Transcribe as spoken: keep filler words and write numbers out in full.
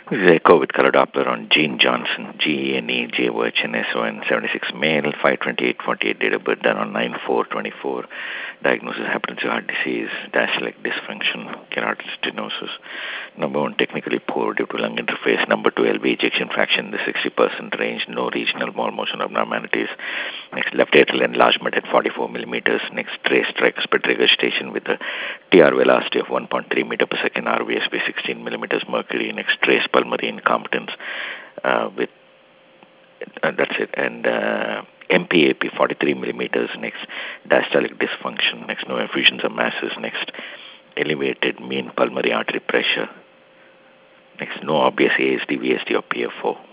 This is echo with color Doppler on Gene Johnson, G E N E J O H N S O N, seventy-six male, five twenty-eight forty-eight, date of birth done on nine four twenty-four. Diagnosis: hypertensive heart disease, diastolic dysfunction, carotid stenosis. Number one, technically poor due to lung interface. Number two, L V ejection fraction in the sixty percent range, no regional wall motion abnormalities. Next, left atrial enlargement at forty-four millimeters. Next, trace tricuspid regurgitation with a T R velocity of one point three meter per second, R V S B sixteen millimeters mercury. Next, trace pulmonary incompetence uh, with uh, that's it. And uh, M P A P forty-three millimeters. Next, diastolic dysfunction. Next, no effusions or masses. Next, elevated mean pulmonary artery pressure. Next, no obvious A S D, V S D, or P F O.